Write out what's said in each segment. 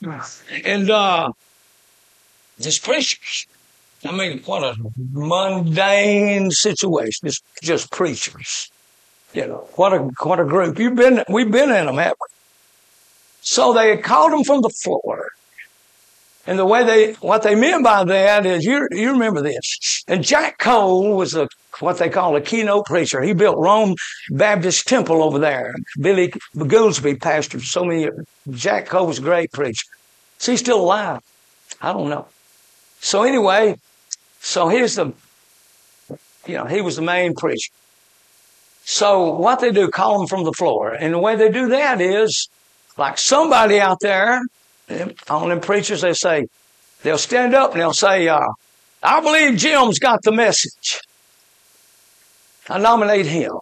And this preachers, I mean, what a mundane situation. It's just preachers. You know, what a group. We've been in them, haven't we? So they called them from the floor. And what they meant by that is, you remember this. And Jack Cole was what they call a keynote preacher. He built Rome Baptist Temple over there. Billy Goolsby pastored so many. Jack Cole was a great preacher. Is he still alive? I don't know. So anyway, here's he was the main preacher. So what they do, call them from the floor. And the way they do that is, like somebody out there, on them preachers, they'll stand up and they'll say, I believe Jim's got the message. I nominate him.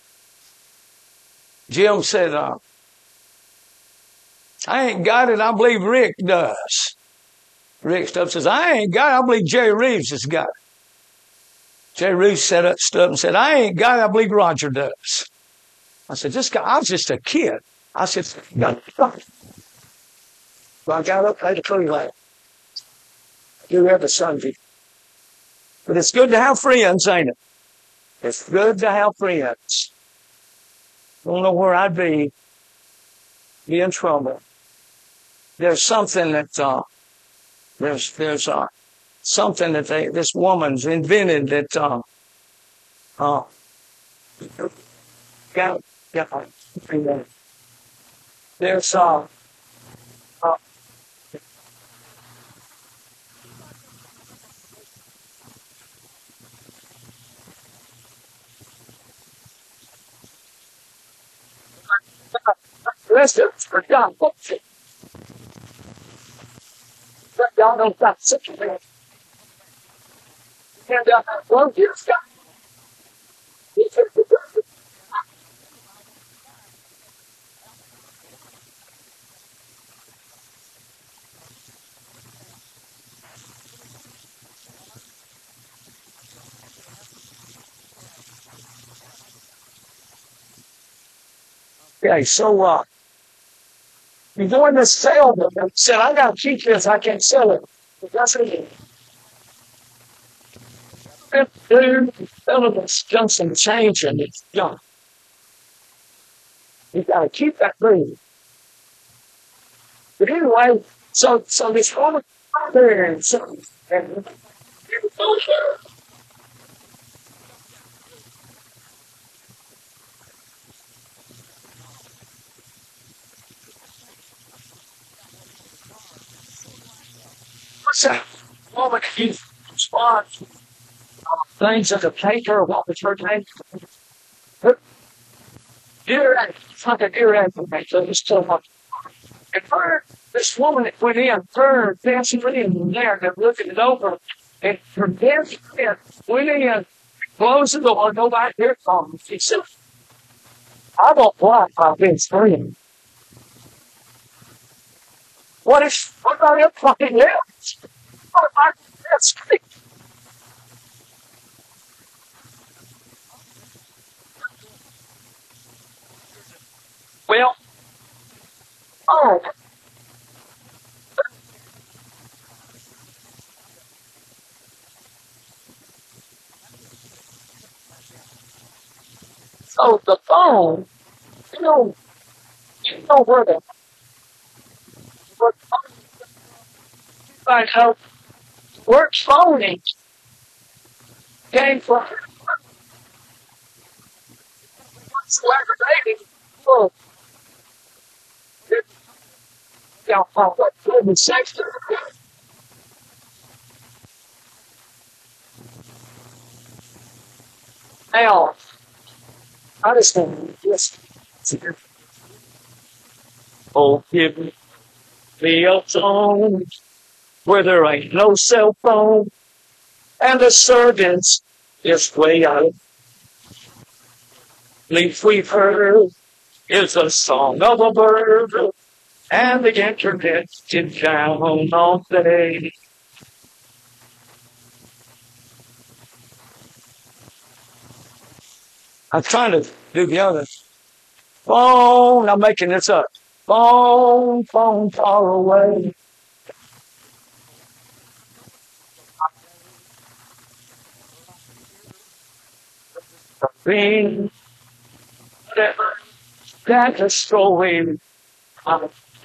Jim said, I ain't got it. I believe Rick does. Rick says, I ain't got it. I believe Jerry Reeves has got it. Jerry Reeves stood up and said, I ain't got it. I believe Roger does. I said, I was just a kid. I said, so I got up, played the flute like you have a Sunday. But it's good to have friends, ain't it? It's good to have friends. Don't know where I'd be in trouble. There's something that there's something that this woman's invented that there's listen, for God, y'all don't got such a man. And well, here's God. Okay, so you're doing this sale, but I said, I gotta keep this, I can't sell it. But that's it. Dude, elements done some change and it's junk. You gotta keep that moving. But anyway, so this woman out there and so and what's that? Woman, he responds things at the paper about the church name. Dear, it's like a dear advocate, so it's so much. And her, this woman that went in, her dancing in there, they're looking it over, and her dancing in, went in, closed the door, nobody here comes. She said, I don't want my best friend. What about your fucking else? What about that's great? Well, oh, so the phone, you know where the how work phoning came from whatsoever baby. Oh, what goodness sakes. Now, I just want to listen. Oh, give me a phone where there ain't no cell phone and the servants is way out. Leaf we've heard is a song of a bird and the internet's been down all day. I'm trying to do the other phone. I'm making this up. phone far away. Being that is story. I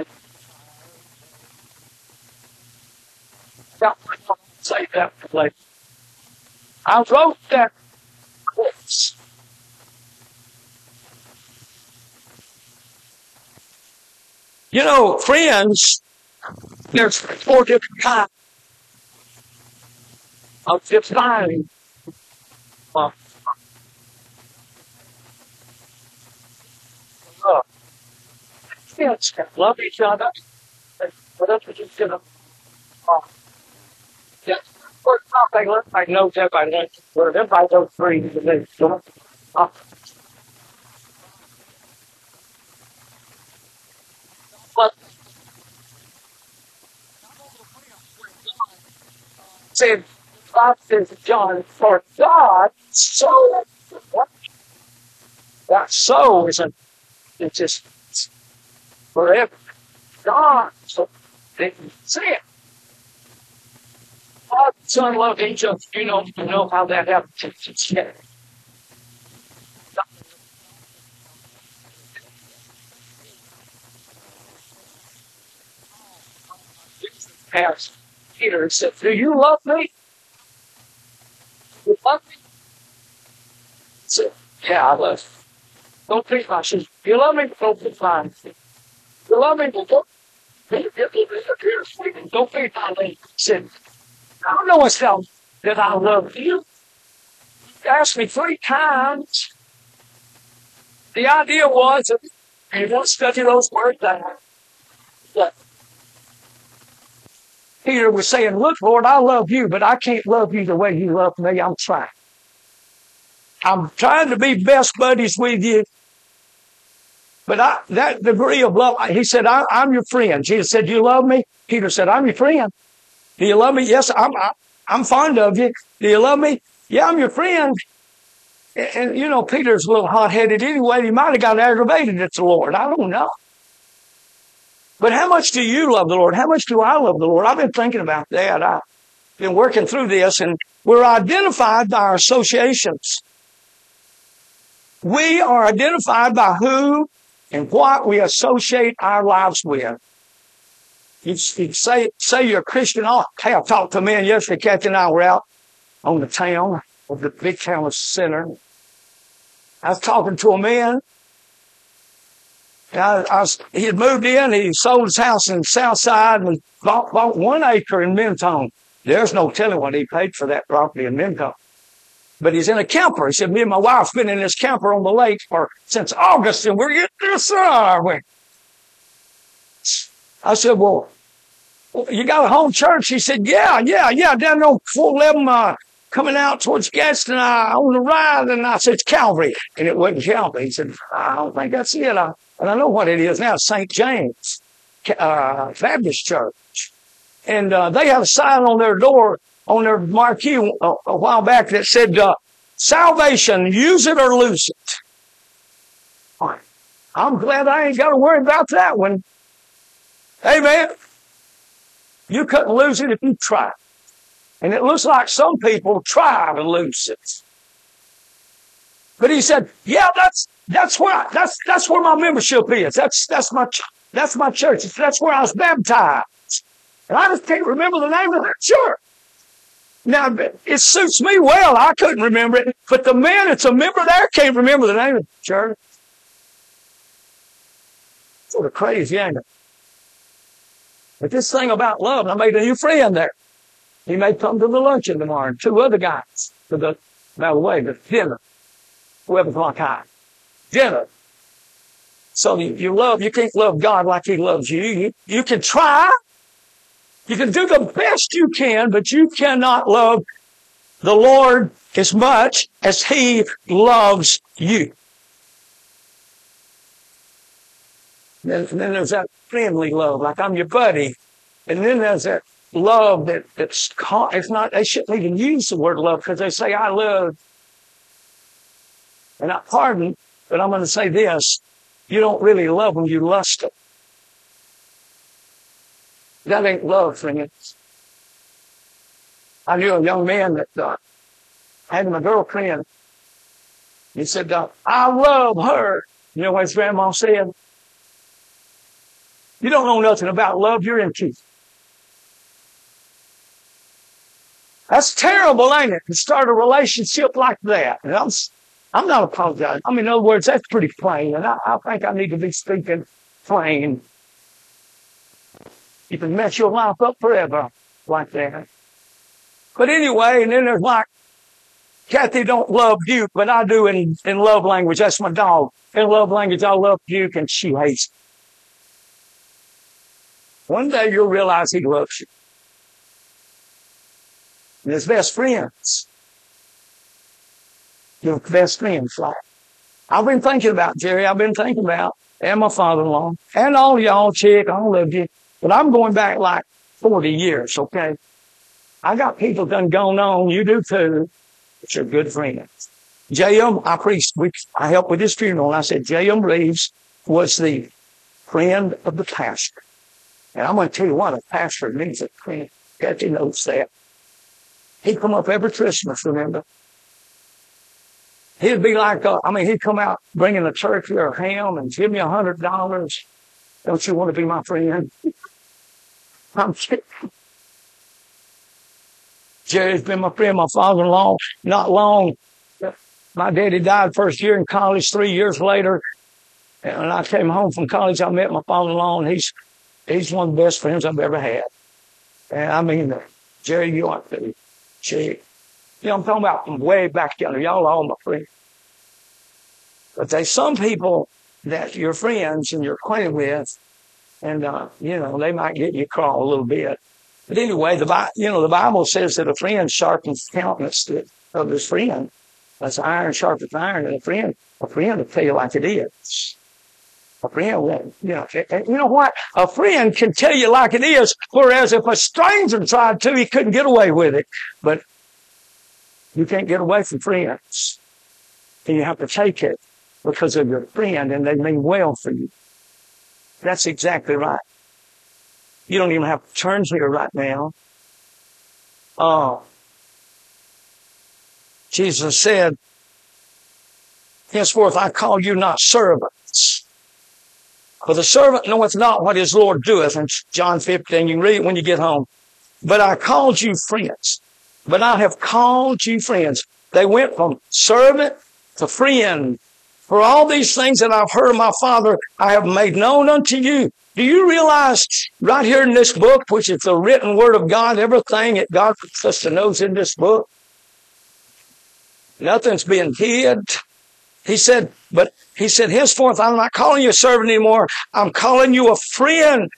say that place. I wrote that quotes. You know, friends, there's 4 different kinds of defining love. Friends can love each other, but whatever you give them. Yes. For example, I know that I like whatever I don't bring to me. But said God says John, for God so that so isn't it's just forever. God so they can say it. God and Son love each other. You know how that happens. Yeah. Asked Peter and said, do you love me? You love me? He said, yeah, I love you. Don't be my sister. You love me? Don't be mine. You love me? Well, don't be my lady. He said, I don't know myself that I love you. You asked me 3 times. The idea was, and you won't study those words that Peter was saying, look, Lord, I love you, but I can't love you the way you love me. I'm trying. I'm trying to be best buddies with you. But that degree of love, he said, I'm your friend. Jesus said, you love me? Peter said, I'm your friend. Do you love me? Yes, I'm fond of you. Do you love me? Yeah, I'm your friend. And you know, Peter's a little hot-headed anyway. He might have got aggravated at the Lord. I don't know. But how much do you love the Lord? How much do I love the Lord? I've been thinking about that. I've been working through this, and we're identified by our associations. We are identified by who and what we associate our lives with. You say you're a Christian. Hey, I talked to a man yesterday. Kathy and I were out on the town, of the big town center. I was talking to a man. He had moved in. He sold his house in the South Side and bought 1 acre in Mentone. There's no telling what he paid for that property in Mentone. But he's in a camper. He said, me and my wife's been in this camper on the lake since August, and we're getting this, are we? I said, well, you got a home church? He said, yeah, down on 411, coming out towards Gadsden, on the right. And I said, it's Calvary. And it wasn't Calvary. He said, I don't think that's it. And I know what it is now, St. James Baptist Church. And they had a sign on their door, on their marquee a while back that said, salvation, use it or lose it. I'm glad I ain't got to worry about that one. Amen. You couldn't lose it if you tried. And it looks like some people try to lose it. But he said, yeah, that's where my membership is. That's my church. That's where I was baptized. And I just can't remember the name of that church. Now, it suits me well. I couldn't remember it. But the man that's a member there can't remember the name of the church. Sort of crazy, ain't it? But this thing about love, I made a new friend there. He may come to the luncheon tomorrow, and 2 other guys by the way, the dinner. 11 o'clock high. Dinner. So you can't love God like He loves you. You can try. You can do the best you can, but you cannot love the Lord as much as He loves you. And then there's that friendly love, like I'm your buddy. And then there's that love it's not, they shouldn't even use the word love because they say, I love. And pardon, but I'm going to say this. You don't really love them, you lust them. That ain't love, friends. I knew a young man that had a girlfriend. He said, I love her. You know what his grandma said? You don't know nothing about love. You're in teeth. That's terrible, ain't it? To start a relationship like that. And I'm not apologizing. I mean, in other words, that's pretty plain. And I think I need to be speaking plain. You can mess your life up forever like that. But anyway, and then there's like, Kathy don't love Duke, but I do in love language. That's my dog. In love language, I love Duke, and she hates me. One day you'll realize he loves you. And his best friends. Your best friends, like. I've been thinking about Jerry. I've been thinking about, and my father-in-law, and all y'all, chick, I love you. But I'm going back like 40 years, okay? I got people done gone on. You do too. But you're good friends. J.M., I helped with his funeral, and I said, J.M. Reeves was the friend of the pastor. And I'm going to tell you what, a pastor needs a friend. Kathy knows that. He'd come up every Christmas, remember? He'd be like, he'd come out bringing a turkey or a ham and give me $100. Don't you want to be my friend? I'm kidding. Jerry's been my friend, my father-in-law. Not long. My daddy died first year in college, 3 years later. And when I came home from college, I met my father-in-law, and he's one of the best friends I've ever had. And I mean, Jerry, you ought to. Jerry. You know, I'm talking about from way back yonder. Y'all are all my friends. But there's some people that you're friends and you're acquainted with, and, they might get you crawl a little bit. But anyway, the Bible says that a friend sharpens the countenance of his friend. That's iron sharpens iron, and a friend will tell you like it is. A friend will, and you know what? A friend can tell you like it is, whereas if a stranger tried to, he couldn't get away with it. But you can't get away from friends. And you have to take it because of your friend, and they mean well for you. That's exactly right. You don't even have to turn here right now. Jesus said, henceforth I call you not servants. For the servant knoweth not what his Lord doeth. In John 15, you can read it when you get home. But I called you friends. But I have called you friends. They went from servant to friend. For all these things that I've heard of my Father, I have made known unto you. Do you realize right here in this book, which is the written word of God, everything that God wants us to know is in this book? Nothing's being hid. He said, henceforth, I'm not calling you a servant anymore. I'm calling you a friend.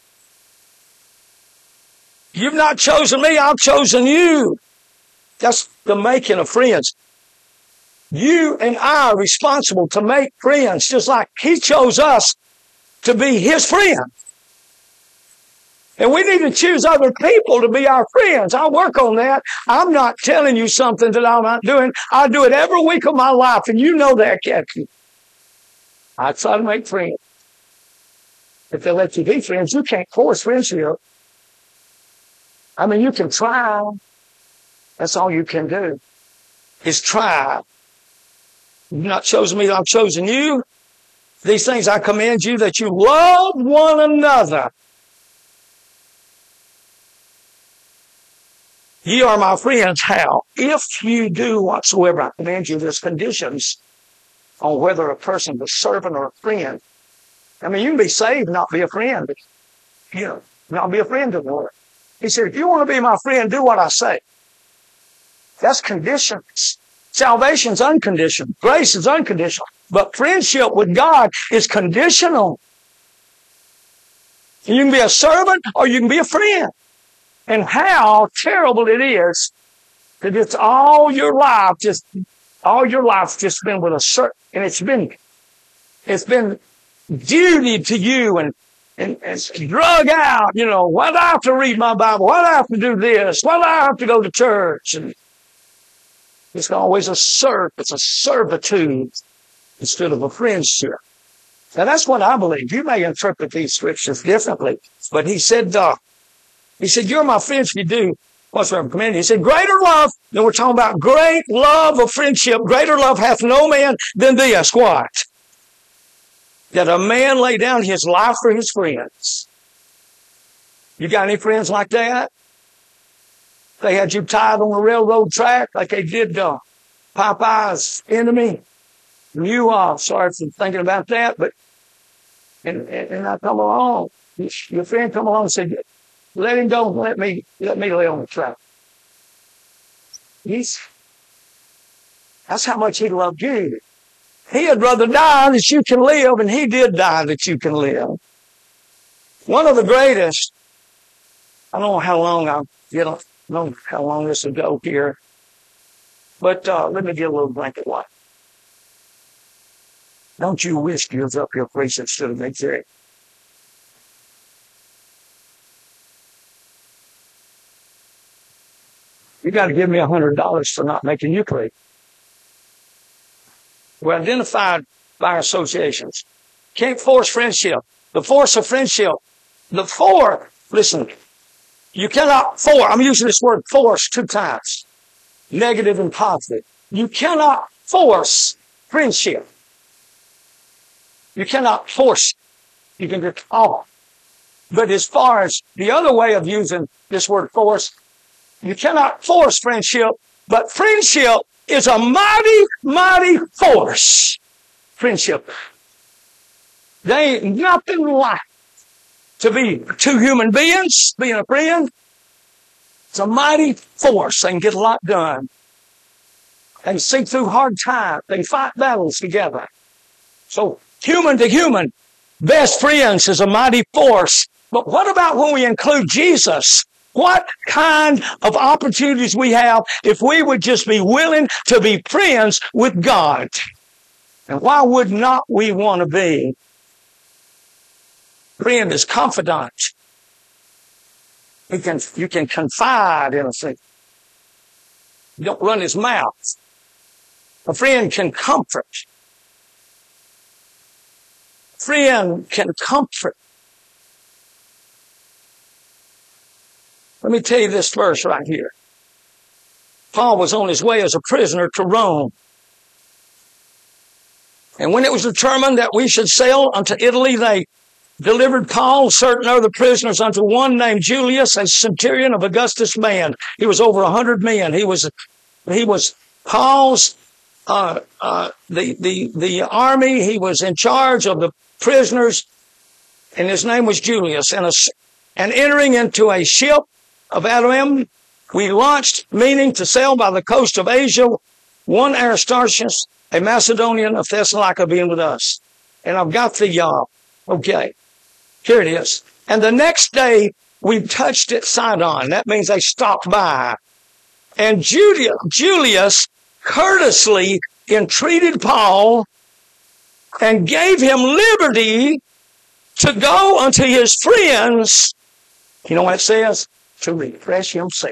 You've not chosen me, I've chosen you. That's the making of friends. You and I are responsible to make friends, just like he chose us to be his friend. And we need to choose other people to be our friends. I'll work on that. I'm not telling you something that I'm not doing. I do it every week of my life, and you know that, Kathy. I try to make friends. If they let you be friends, you can't force friendship. I mean, you can try. That's all you can do, is try. You've not chosen me, I've chosen you. These things I command you, that you love one another. Ye are my friends. How? If you do whatsoever I command you. There's conditions on whether a person's a servant or a friend. I mean, you can be saved and not be a friend. Not be a friend of the Lord. He said, if you want to be my friend, do what I say. That's conditions. Salvation's unconditional. Grace is unconditional. But friendship with God is conditional. And you can be a servant or you can be a friend. And how terrible it is that it's all your life's just been with a servant. And it's been duty to you and drug out, why do I have to read my Bible? Why do I have to do this? Why do I have to go to church? And it's always it's a servitude instead of a friendship. Now that's what I believe. You may interpret these scriptures differently, but he said, He said, you're my friends if you do whatsoever command you. He said, greater love, then we're talking about great love of friendship. Greater love hath no man than this. What? That a man lay down his life for his friends. You got any friends like that? They had you tied on the railroad track like they did Popeye's enemy. And you, sorry for thinking about that, but, and I come along, your friend come along and said, let him go, let me lay on the track. That's how much he loved you. He had rather die that you can live, and he did die that you can live. One of the greatest, I don't know how long know how long this will go here, but let me get a little blanket white. Don't you wish you was up here preaching instead of me, Jerry? You got to give me $100 for not making you preach. We're identified by associations. Can't force friendship. The force of friendship. Listen, you cannot force. I'm using this word force 2 times. Negative and positive. You cannot force friendship. You cannot force it. You can just But as far as the other way of using this word force, you cannot force friendship, but friendship is a mighty, mighty force. Friendship. There ain't nothing like to be 2 human beings, being a friend. It's a mighty force. They can get a lot done. They can see through hard times. They can fight battles together. So, human to human, best friends is a mighty force. But what about when we include Jesus? What kind of opportunities we have if we would just be willing to be friends with God? And why would not we want to be? Friend is confidant. You can confide in a thing. You don't run his mouth. A friend can comfort. A friend can comfort. Let me tell you this verse right here. Paul was on his way as a prisoner to Rome. And when it was determined that we should sail unto Italy, they delivered Paul, certain other prisoners, unto one named Julius, a centurion of Augustus' band. He was over 100 men. He was Paul's, the army. He was in charge of the prisoners, and his name was Julius. And entering into a ship of Adram, we launched, meaning to sail by the coast of Asia, one Aristarchus, a Macedonian of Thessalonica, being with us. And I've got the, okay, here it is. And the next day, we touched at Sidon. That means they stopped by. And Julius courteously entreated Paul and gave him liberty to go unto his friends. You know what it says? To refresh himself.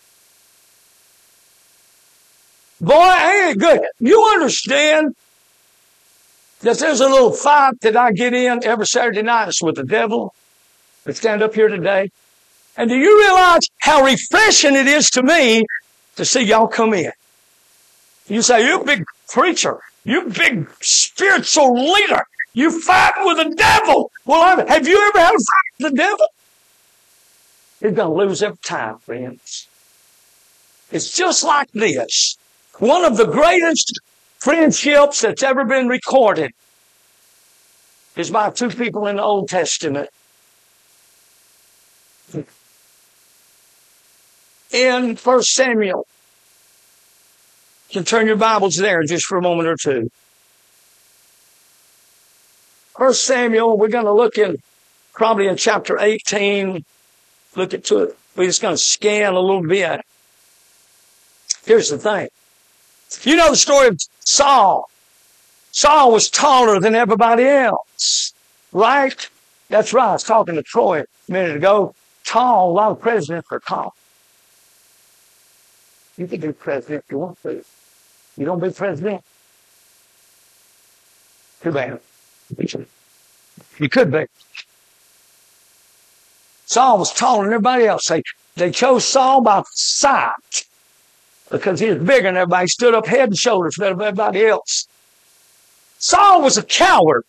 Boy, ain't it good. You understand that there's a little fight that I get in every Saturday night. It's with the devil. We stand up here today. And do you realize how refreshing it is to me to see y'all come in? You say, you big preacher. You big spiritual leader. You fight with the devil. Well, have you ever had a fight with the devil? You're going to lose every time, friends. It's just like this. One of the greatest friendships that's ever been recorded is by 2 people in the Old Testament. In 1 Samuel. You can turn your Bibles there just for a moment or two. 1 Samuel, we're going to look in, probably in chapter 18. Look into it. We're just going to scan a little bit. Here's the thing. You know the story of Saul. Saul was taller than everybody else. Right? That's right. I was talking to Troy a minute ago. Tall. A lot of presidents are tall. You can be president if you want to. You don't be president? Too bad. You could be. Saul was taller than everybody else. They chose Saul by sight because he was bigger than everybody. He stood up head and shoulders better than everybody else. Saul was a coward.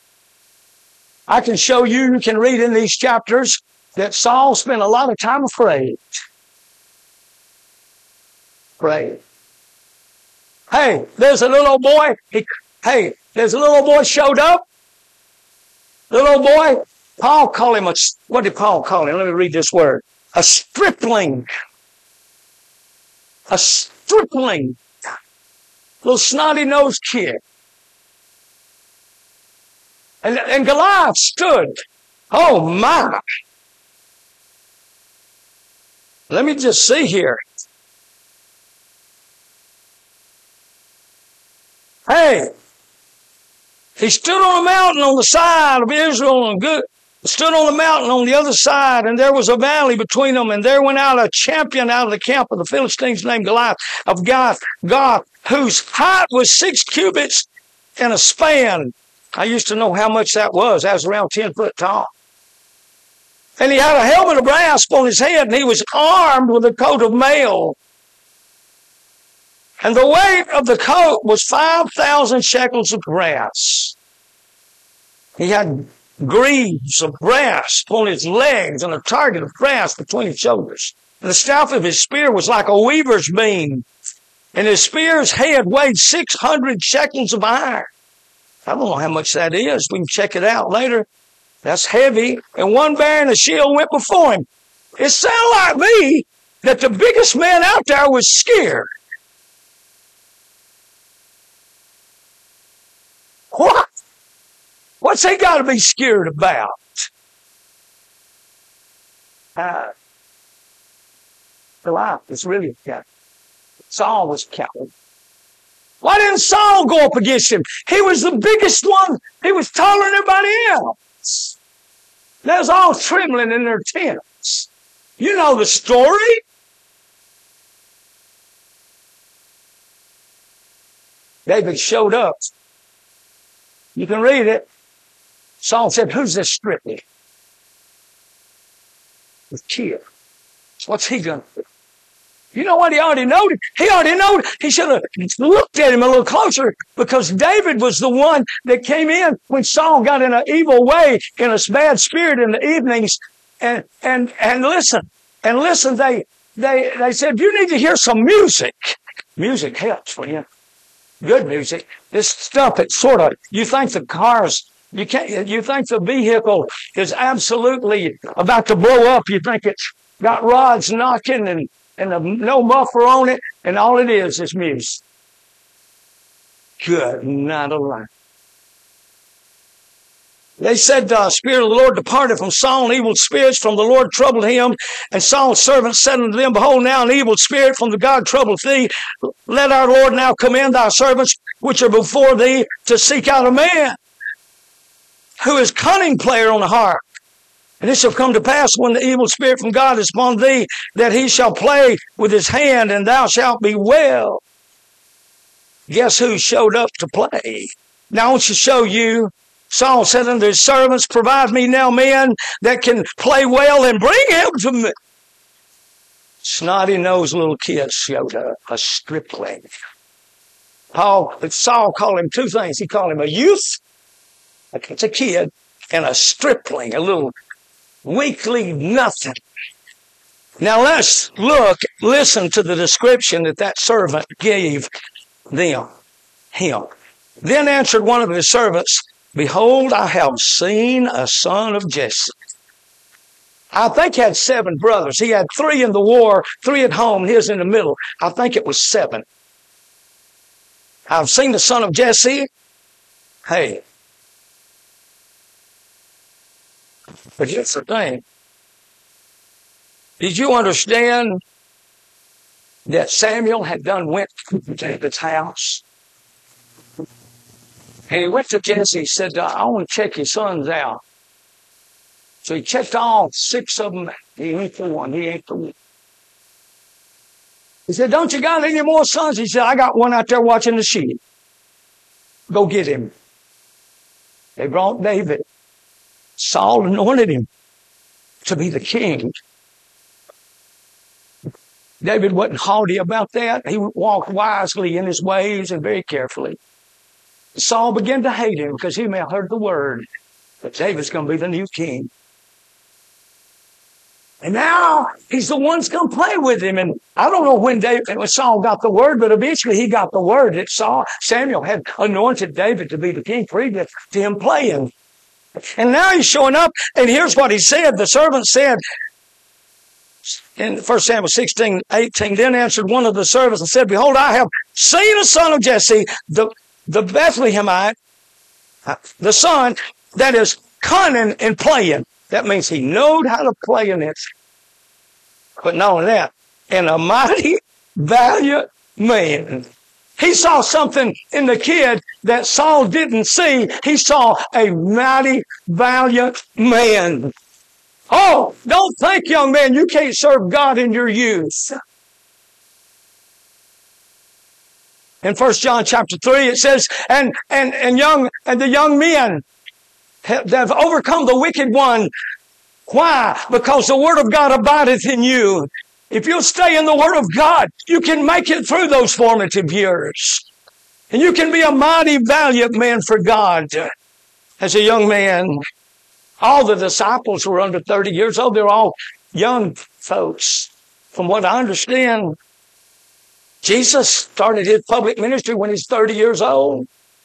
I can show you, you can read in these chapters that Saul spent a lot of time afraid. Afraid. Hey, there's a little boy. There's a little boy showed up. Little boy, Paul called him what did Paul call him? Let me read this word. A stripling. A stripling. Little snotty-nosed kid. And Goliath stood. Oh my. Let me just see here. Hey, he stood on a mountain on the side of Israel and stood on the mountain on the other side, and there was a valley between them, and there went out a champion out of the camp of the Philistines named Goliath of Gath, whose height was 6 cubits and a span. I used to know how much that was. That was around 10 foot tall. And he had a helmet of brass on his head, and he was armed with a coat of mail. And the weight of the coat was 5,000 shekels of brass. He had greaves of brass upon his legs and a target of brass between his shoulders. And the staff of his spear was like a weaver's beam. And his spear's head weighed 600 shekels of iron. I don't know how much that is. We can check it out later. That's heavy. And one bearing a shield went before him. It sounded like me that the biggest man out there was scared. What? What's he got to be scared about? Goliath was really a coward. Saul was a coward. Why didn't Saul go up against him? He was the biggest one. He was taller than everybody else. They was all trembling in their tents. You know the story. David showed up. You can read it. Saul said, "Who's this stripling?" The kid. What's he going to do? You know what? He already knowed it. He already knowed it. He should have looked at him a little closer, because David was the one that came in when Saul got in an evil way, in a bad spirit in the evenings. And listen, they said, "You need to hear some music." Music helps for you. Good music. This stuff, it's sort of, you think the cars, you think the vehicle is absolutely about to blow up. You think it's got rods knocking and no muffler on it, and all it is music. Good night of life. They said, the Spirit of the Lord departed from Saul, and evil spirits from the Lord troubled him. And Saul's servants said unto them, "Behold, now an evil spirit from the God troubleth thee. Let our Lord now command thy servants which are before thee to seek out a man who is cunning player on the harp. And it shall come to pass, when the evil spirit from God is upon thee, that he shall play with his hand, and thou shalt be well." Guess who showed up to play? Now I want to show you. Saul said unto his servants, "Provide me now men that can play well, and bring him to me." Snotty-nosed little kid showed up, a stripling. Saul called him two things. He called him a youth, it's a kid, and a stripling, a little weakly nothing. Now let's listen to the description that servant gave him. Then answered one of his servants, "Behold, I have seen a son of Jesse." I think he had 7 brothers. He had 3 in the war, 3 at home, his in the middle. I think it was 7. "I've seen the son of Jesse." Hey. But here's the thing. Did you understand that Samuel had went to David's house? And he went to Jesse. He said, "I want to check your sons out." So he checked all 6 of them. He ain't the one. He ain't the one. He said, "Don't you got any more sons?" He said, "I got one out there watching the sheep. Go get him." They brought David. Saul anointed him. to be the king. David wasn't haughty about that. He walked wisely in his ways and very carefully. Saul began to hate him because he may have heard the word that David's going to be the new king. And now he's the one that's going to play with him. And I don't know when Saul got the word, but eventually he got the word that Samuel had anointed David to be the king previous to him playing. And now he's showing up, and here's what he said. The servant said in 1 Samuel 16:18, then answered one of the servants and said, behold, I have seen a son of Jesse, the Bethlehemite, the son that is cunning and playing. That means he knowed how to play in it. But not only that, and a mighty, valiant man. He saw something in the kid that Saul didn't see. He saw a mighty, valiant man. Oh, don't think, young man, you can't serve God in your youth. In 1 John chapter 3, it says, and the young men that have overcome the wicked one. Why? Because the word of God abideth in you. If you'll stay in the word of God, you can make it through those formative years. And you can be a mighty, valiant man for God as a young man. All the disciples were under 30 years old. They're all young folks. From what I understand, Jesus started his public ministry when he's 30 years old.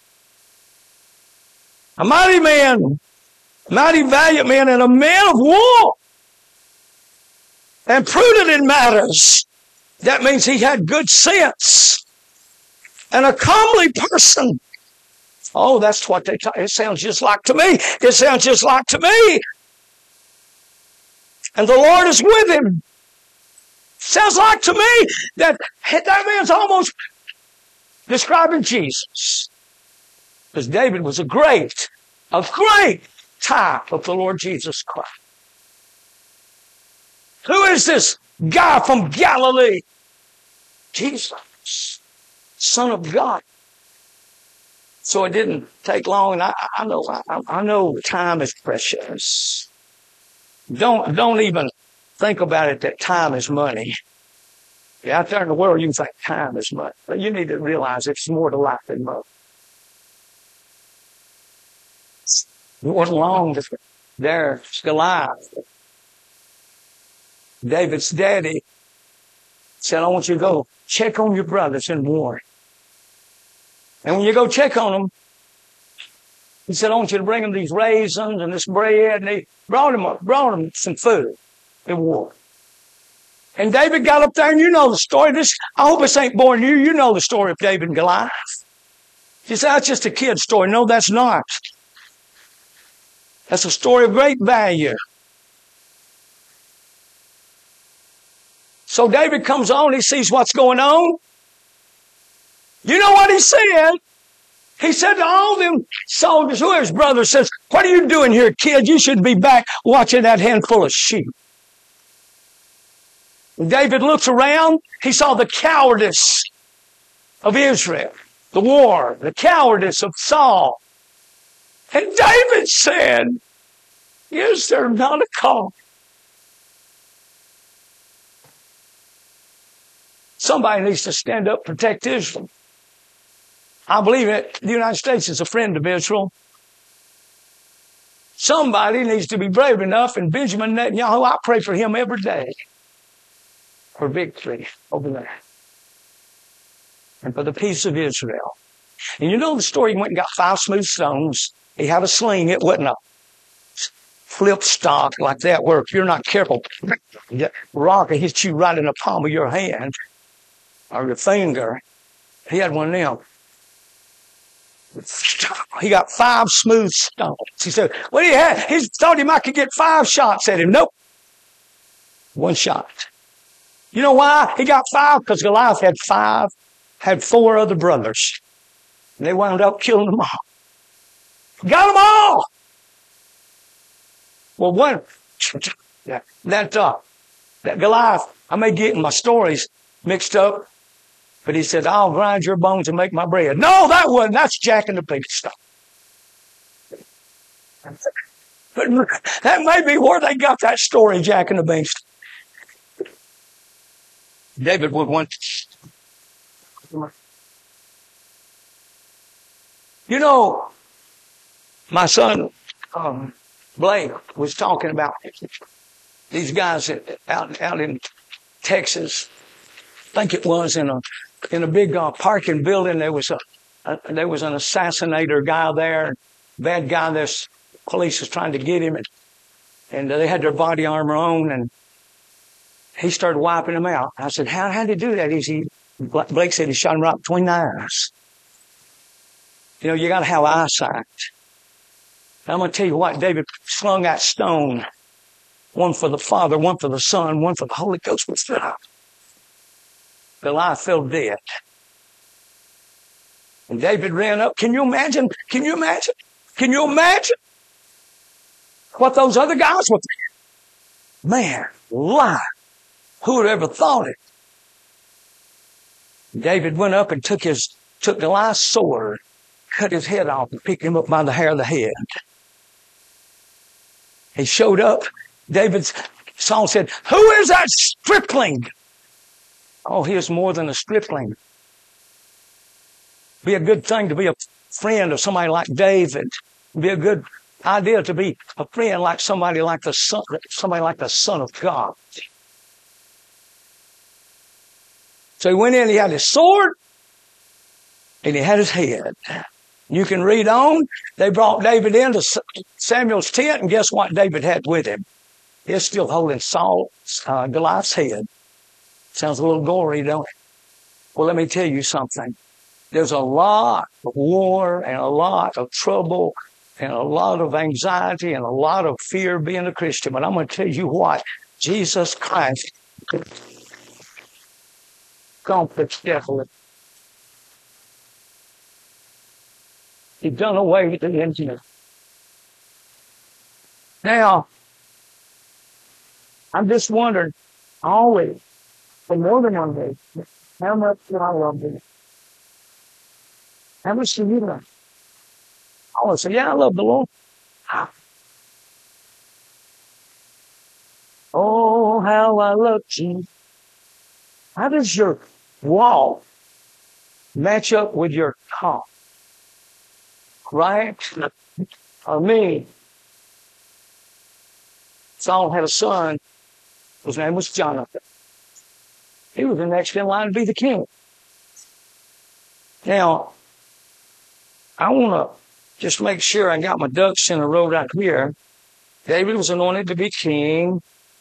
A mighty man, mighty valiant man, and a man of war. And prudent in matters. That means he had good sense. And a comely person. Oh, that's what it sounds just like to me. It sounds just like to me. And the Lord is with him. Sounds like to me that man's almost describing Jesus. Because David was a great type of the Lord Jesus Christ. Who is this guy from Galilee? Jesus, Son of God. So it didn't take long, and I know time is precious. Don't even think about it that time is money. Yeah, out there in the world, you can think time is money, but you need to realize it's more to life than money. It wasn't long there, Goliath. David's daddy said, I want you to go check on your brothers in war. And when you go check on them, he said, I want you to bring them these raisins and this bread. And they brought him some food in war. And David got up there, and you know the story. I hope this ain't boring you. You know the story of David and Goliath. You say, that's just a kid's story. No, that's not. That's a story of great value. So David comes on, he sees what's going on. You know what he said? He said to all them soldiers, who his brother says, what are you doing here, kid? You should be back watching that handful of sheep. David looks around, he saw the cowardice of Israel, the war, the cowardice of Saul. And David said, is there not a call? Somebody needs to stand up, protect Israel. I believe that the United States is a friend of Israel. Somebody needs to be brave enough, and Benjamin Netanyahu, I pray for him every day for victory over there and for the peace of Israel. And you know the story, he went and got 5 smooth stones. He had a sling. It wasn't a flip stock like that where if you're not careful, the rock will hit you right in the palm of your hand or your finger. He had one of them. He got 5 smooth stones. He said, what do you have? He thought he might could get 5 shots at him. Nope. 1 shot. You know why he got 5? Because Goliath had 4 other brothers. And they wound up killing them all. Got them all! Well, that Goliath, I may get my stories mixed up, but he said, I'll grind your bones and make my bread. No, that's Jack and the Beanstalk. But that may be where they got that story, Jack and the Beanstalk. David would want to. You know, my son, Blake, was talking about these guys out in Texas. I think it was in a big parking building. There was an assassinator guy there, bad guy. This police was trying to get him, and they had their body armor on, and he started wiping them out. I said, "How did he do that?" Blake said he shot him right between the eyes. You know, you got to have eyesight. I'm going to tell you what, David slung that stone, one for the Father, one for the Son, one for the Holy Ghost. Goliath fell dead. And David ran up. Can you imagine? Can you imagine? Can you imagine what those other guys were thinking? Man, lie. Who would have ever thought it? David went up and took Goliath's sword, cut his head off, and picked him up by the hair of the head. He showed up. David's song said, "Who is that stripling?" Oh, he is more than a stripling. Be a good thing to be a friend of somebody like David. Be a good idea to be a friend like somebody like the Son of God. So he went in, he had his sword, and he had his head. You can read on. They brought David into Samuel's tent, and guess what David had with him? He's still holding Goliath's head. Sounds a little gory, don't it? Well, let me tell you something. There's a lot of war and a lot of trouble and a lot of anxiety and a lot of fear being a Christian. But I'm going to tell you what, Jesus Christ conquered death. He done away with the engine. Now, I'm just wondering, always, for more than one day, how much do I love you? How much do you love? I always say, yeah, I love the Lord. Oh, how I love you. How does your walk match up with your talk? Right? Or me. Saul had a son. His name was Jonathan. He was the next in line to be the king. Now, I want to just make sure I got my ducks in a row right here. David was anointed to be king.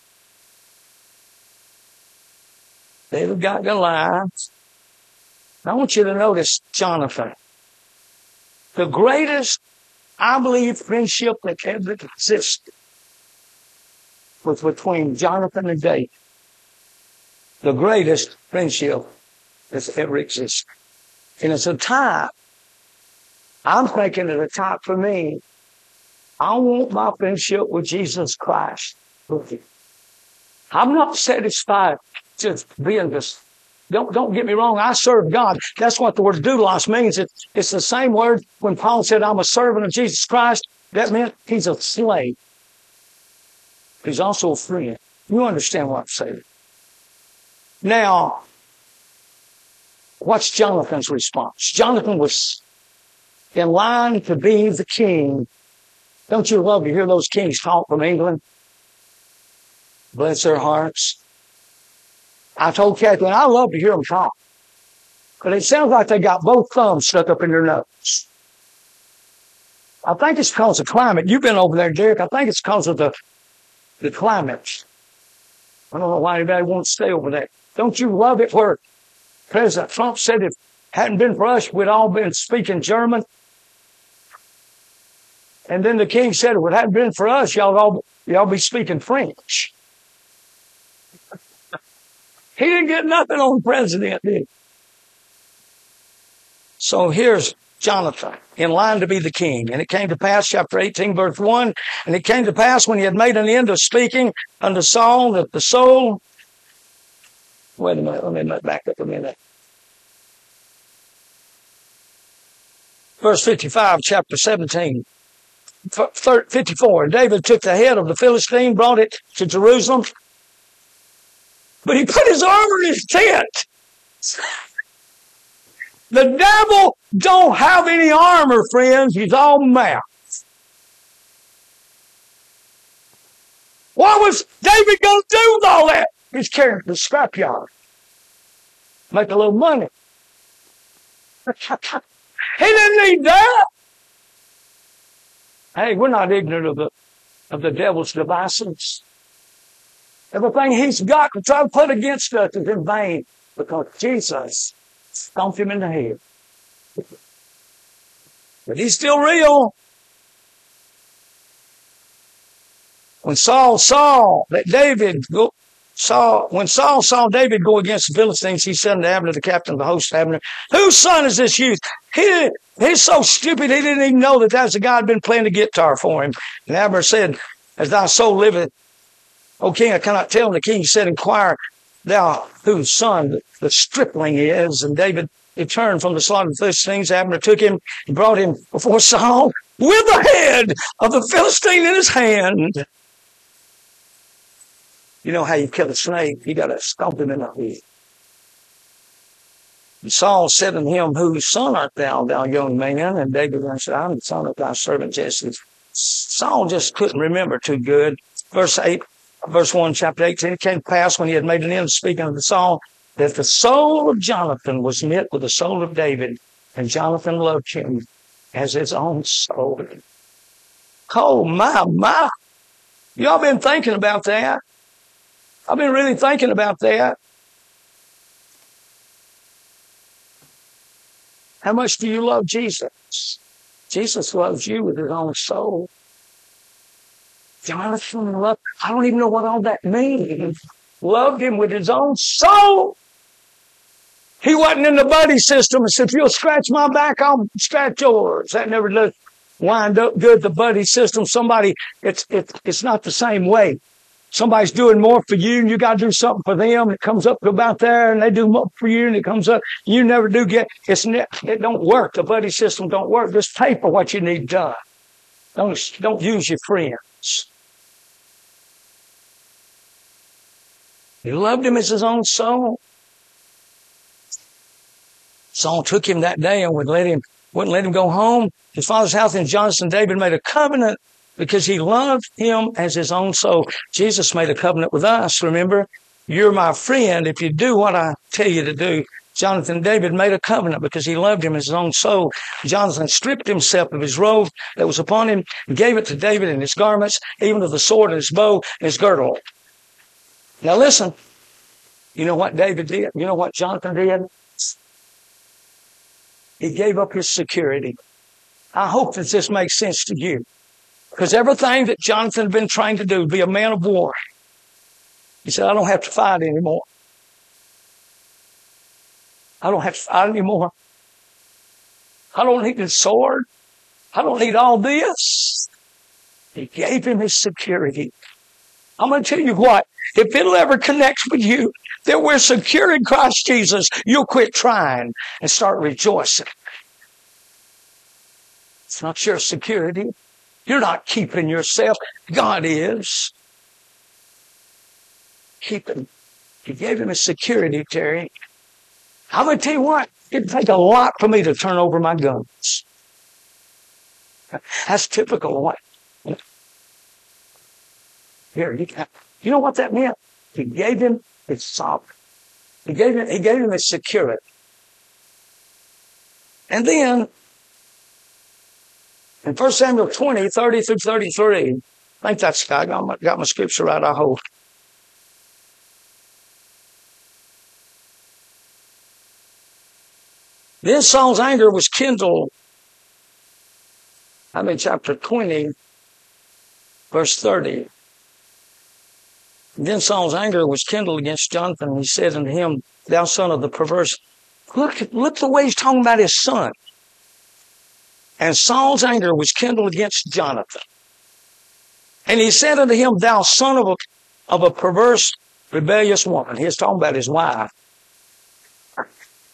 David got Goliath. I want you to notice Jonathan. The greatest, I believe, friendship that ever existed was between Jonathan and David. The greatest friendship that's ever existed. And it's a type. I'm thinking of a type for me. I want my friendship with Jesus Christ. I'm not satisfied just being this. Don't get me wrong. I serve God. That's what the word doulos means. It's the same word when Paul said, I'm a servant of Jesus Christ. That meant he's a slave. He's also a friend. You understand what I'm saying? Now, what's Jonathan's response? Jonathan was in line to be the king. Don't you love to hear those kings talk from England? Bless their hearts. I told Kathleen, I love to hear them talk. But it sounds like they got both thumbs stuck up in their nose. I think it's because of climate. You've been over there, Derek. I think it's because of the climate. I don't know why anybody wants to stay over there. Don't you love it where President Trump said if it hadn't been for us, we'd all been speaking German? And then the king said, if it hadn't been for us, y'all be speaking French. He didn't get nothing on the president, did he? So here's Jonathan, in line to be the king. And it came to pass, chapter 18, verse 1, and it came to pass when he had made an end of speaking unto Saul that the soul... Wait a minute, let me back up a minute. Verse 55, chapter 17. 54. David took the head of the Philistine, brought it to Jerusalem, but he put his armor in his tent. The devil don't have any armor, friends. He's all mouth. What was David going to do with all that? He's carrying the scrapyard. Make a little money. He didn't need that. Hey, we're not ignorant of the devil's devices. Everything he's got to try to put against us is in vain because Jesus stomped him in the head. But he's still real. When Saul saw David go against the Philistines, he said unto Abner, the captain of the host, Abner, whose son is this youth? He's so stupid he didn't even know that that's the guy who'd been playing the guitar for him. And Abner said, as thy soul liveth, O king, I cannot tell. And the king said, inquire thou whose son the stripling is. And David returned from the slaughter of the Philistines. Abner took him and brought him before Saul with the head of the Philistine in his hand. You know how you kill a snake? You got to stomp him in the head. And Saul said unto him, whose son art thou, thou young man? And David answered, I'm the son of thy servant Jesse. Saul just couldn't remember too good. Verse 1, chapter 18, it came to pass when he had made an end of speaking unto Saul, that the soul of Jonathan was knit with the soul of David, and Jonathan loved him as his own soul. Oh, my. Y'all been thinking about that? I've been really thinking about that. How much do you love Jesus? Jesus loves you with his own soul. Jonathan loved, I don't even know what all that means. Loved him with his own soul. He wasn't in the buddy system and said, if you'll scratch my back, I'll scratch yours. That never does wind up good, the buddy system. It's not the same way. Somebody's doing more for you and you got to do something for them. It comes up to about there and they do more for you and it comes up. You never do get, it don't work. The buddy system don't work. Just pay for what you need done. Don't use your friends. He loved him as his own soul. Saul took him that day and wouldn't let him go home. His father's house, and Jonathan David made a covenant because he loved him as his own soul. Jesus made a covenant with us. Remember, you're my friend if you do what I tell you to do. Jonathan David made a covenant because he loved him as his own soul. Jonathan stripped himself of his robe that was upon him and gave it to David and his garments, even to the sword and his bow and his girdle. Now listen, you know what David did? You know what Jonathan did? He gave up his security. I hope that this makes sense to you. Because everything that Jonathan had been trying to do, be a man of war, he said, I don't have to fight anymore. I don't have to fight anymore. I don't need his sword. I don't need all this. He gave him his security. I'm going to tell you what, if it'll ever connect with you, that we're secure in Christ Jesus, you'll quit trying and start rejoicing. It's not your security. You're not keeping yourself. God is. Keep him. He gave him his security, Terry. I'm going to tell you what, it'd take a lot for me to turn over my guns. That's typical. What? Here, you know what that meant? He gave him his sovereignty. He gave him his security. And then, in 1 Samuel 20, 30 through 33, I think that's, I got my scripture right, I hope. Then Saul's anger was kindled. I'm in chapter 20, verse 30. Then Saul's anger was kindled against Jonathan, and he said unto him, thou son of the perverse. Look the way he's talking about his son. And Saul's anger was kindled against Jonathan. And he said unto him, thou son of a perverse, rebellious woman. He's talking about his wife.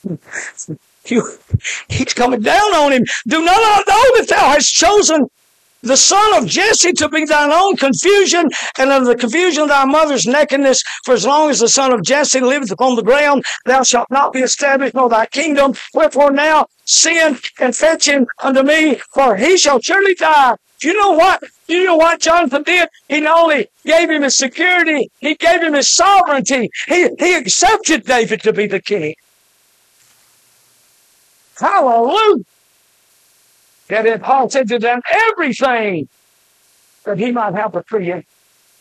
He's coming down on him. Do not know that thou hast chosen the son of Jesse to be thine own confusion, and of the confusion of thy mother's nakedness. For as long as the son of Jesse liveth upon the ground, thou shalt not be established, nor thy kingdom. Wherefore now send and fetch him unto me, for he shall surely die. You know what? You know what Jonathan did? He not only gave him his security, he gave him his sovereignty. He accepted David to be the king. Hallelujah. That if Paul said to them everything that he might have a free. We've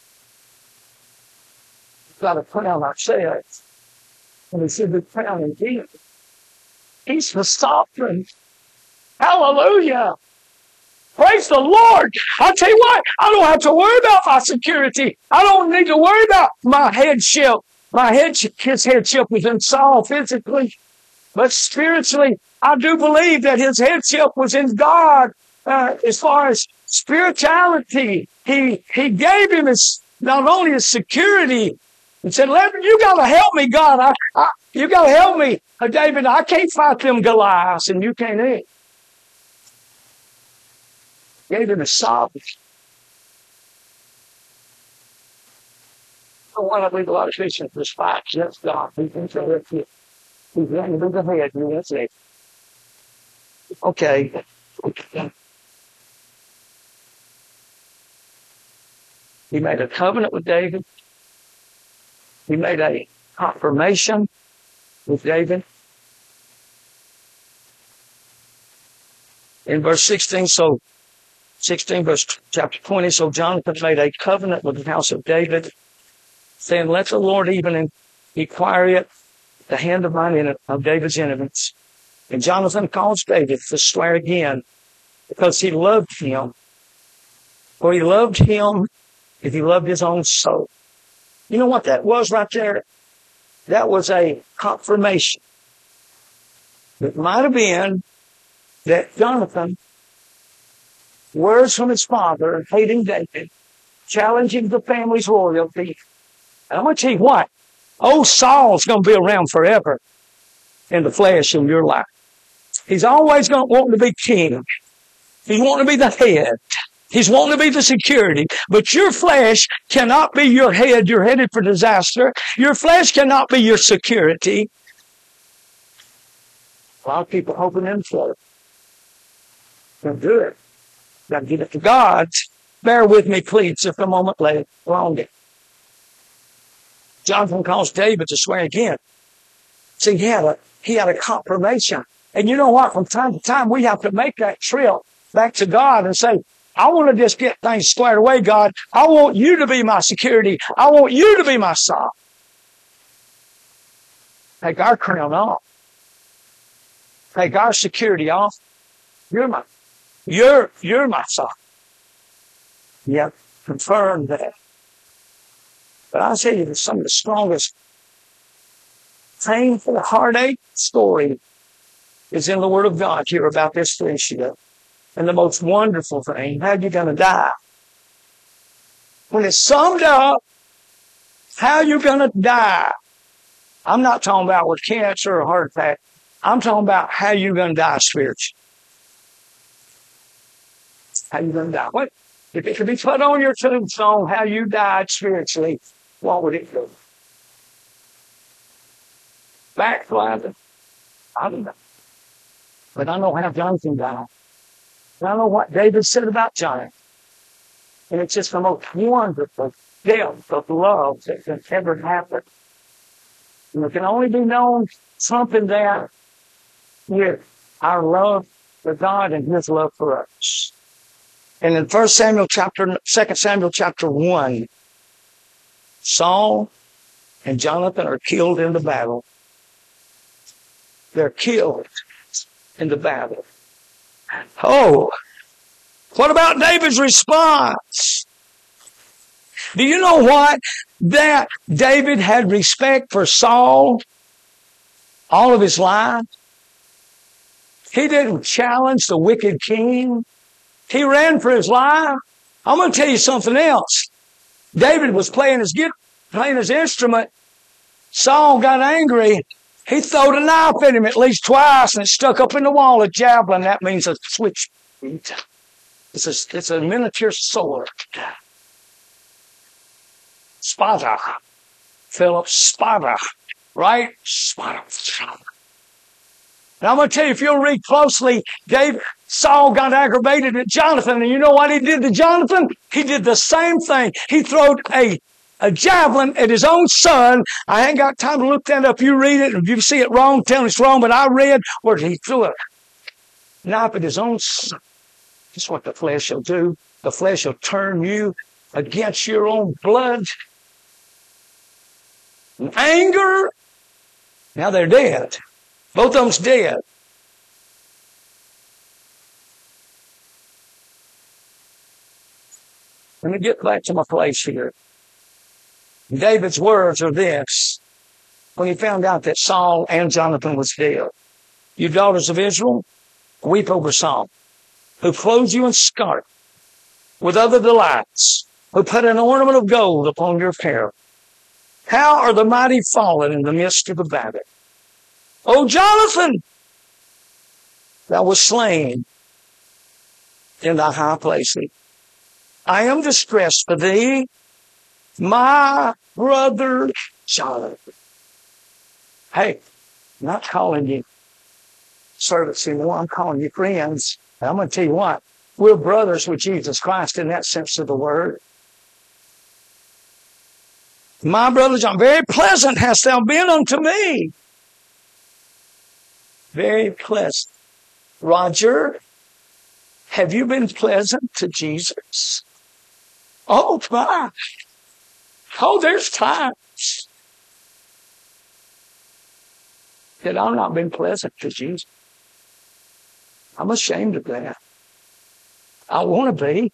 got to crown ourselves. And he said, the crown in him. He's the sovereign. Hallelujah. Praise the Lord. I'll tell you what, I don't have to worry about my security. I don't need to worry about my headship. His headship was in Saul physically. But spiritually, I do believe that his headship was in God. As far as spirituality, he gave him not only his security, and said, you got to help me, God. You got to help me. David, I can't fight them Goliaths, and you can't either. Gave him a sovereignty. I want to leave a lot of fish in this fight. Yes, God. He's going to be the head. That's it. Okay. He made a covenant with David. He made a confirmation with David. In verse 16, verse chapter 20, so Jonathan made a covenant with the house of David, saying, let the Lord even inquire it, the hand of David's enemies. And Jonathan caused David to swear again, because he loved him. For he loved him if he loved his own soul. You know what that was right there? That was a confirmation. It might have been that Jonathan, words from his father, hating David, challenging the family's loyalty. And I'm going to tell you what, old Saul's going to be around forever in the flesh in your life. He's always going to want to be king. He's wanting to be the head. He's wanting to be the security. But your flesh cannot be your head. You're headed for disaster. Your flesh cannot be your security. A lot of people hoping in for it. Don't do it. Got to give it to God. Bear with me, please, just a moment longer. Jonathan calls David to swear again. See, he had a confirmation. And you know what? From time to time, we have to make that trip back to God and say, I want to just get things squared away, God. I want you to be my security. I want you to be my song. Take our crown off. Take our security off. You're my song. Yep, confirm that. But I'll tell you, some of the strongest painful heartache story is in the Word of God here about this friendship. And the most wonderful thing, how you going to die? When it's summed up, how you going to die? I'm not talking about with cancer or heart attack. I'm talking about how you going to die spiritually. How you going to die? What? If it could be put on your tombstone, how you died spiritually, what would it go? Backsliding? I don't know. But I know how Jonathan died. And I know what David said about Jonathan. And it's just the most wonderful depth of love that can ever happen. And it can only be known something that with our love for God and His love for us. And in 2 Samuel chapter 1, Saul and Jonathan are killed in the battle. They're killed in the battle. Oh, what about David's response? Do you know what? That David had respect for Saul all of his life. He didn't challenge the wicked king. He ran for his life. I'm going to tell you something else. David was playing his instrument. Saul got angry. He threw a knife at him at least twice and it stuck up in the wall, a javelin. That means a switch. It's a miniature sword. Spada. Philip Spada. Right? Spada. Now I'm going to tell you, if you'll read closely, Saul got aggravated at Jonathan, and you know what he did to Jonathan? He did the same thing. He threw a javelin at his own son. I ain't got time to look that up. You read it, and if you see it wrong, tell me it's wrong, but I read where he threw a knife at his own son. That's what the flesh will do. The flesh will turn you against your own blood. And anger. Now they're dead. Both of them's dead. Let me get back to my place here. David's words are this. When he found out that Saul and Jonathan was dead. You daughters of Israel, weep over Saul, who clothed you in scarlet with other delights, who put an ornament of gold upon your apparel. How are the mighty fallen in the midst of the battle? O Jonathan, thou wast slain in thy high places. I am distressed for thee, my brother Jonathan. Hey, I'm not calling you servants anymore. I'm calling you friends. And I'm going to tell you what, we're brothers with Jesus Christ in that sense of the word. My brother John, very pleasant hast thou been unto me. Very pleasant. Roger, have you been pleasant to Jesus? Oh, my. Oh, there's times that I've not been pleasant to Jesus. I'm ashamed of that. I want to be.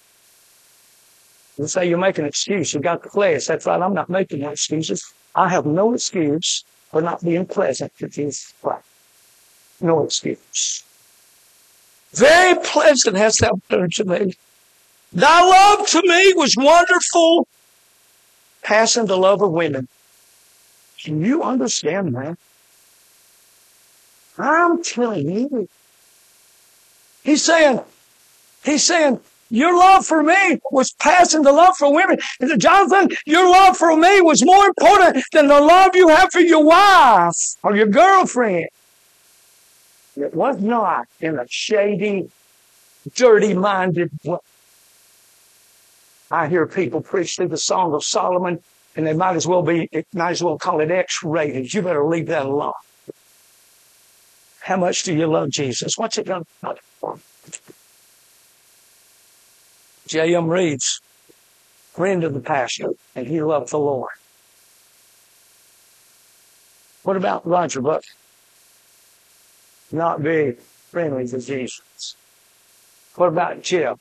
You say you make an excuse. You got the flesh. That's right. I'm not making no excuses. I have no excuse for not being pleasant to Jesus Christ. No excuse. Very pleasant hast thou been to me. Thy love to me was wonderful, passing the love of women. Can you understand that? I'm telling you. He's saying, your love for me was passing the love for women. He said, Jonathan, your love for me was more important than the love you have for your wife or your girlfriend. It was not in a shady, dirty-minded way. I hear people preach through the Song of Solomon, and they might as well call it X-rated. You better leave that alone. How much do you love Jesus? What's it going to do? J.M. Reed's friend of the pastor, and he loved the Lord. What about Roger Buck? Not very friendly to Jesus. What about Jeff?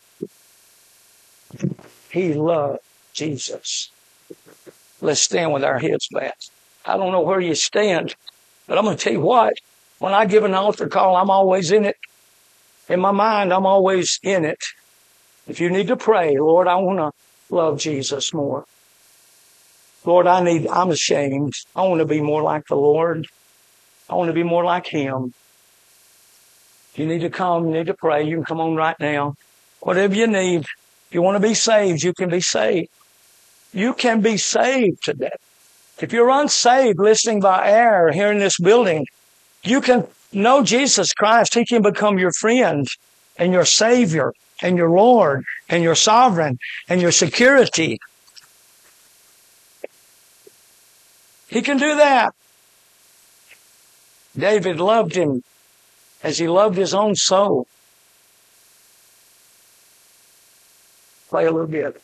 He loved Jesus. Let's stand with our heads bowed. I don't know where you stand, but I'm going to tell you what. When I give an altar call, I'm always in it. In my mind, I'm always in it. If you need to pray, Lord, I want to love Jesus more. Lord, I'm ashamed. I want to be more like the Lord. I want to be more like Him. If you need to come, you need to pray, you can come on right now. Whatever you need. If you want to be saved, you can be saved. You can be saved today. If you're unsaved, listening by air here in this building, you can know Jesus Christ. He can become your friend and your Savior and your Lord and your sovereign and your security. He can do that. David loved him as he loved his own soul. Play a little bit.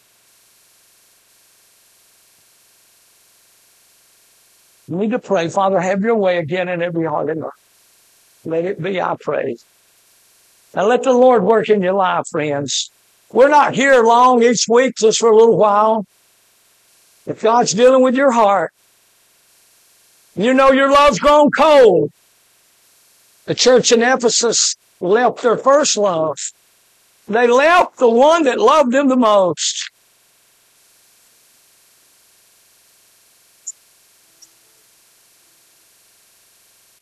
You need to pray, Father, have your way again in every heart and life. Let it be, I pray. Now let the Lord work in your life, friends. We're not here long each week, just for a little while. If God's dealing with your heart, you know your love's grown cold. The church in Ephesus left their first love. They left the one that loved them the most.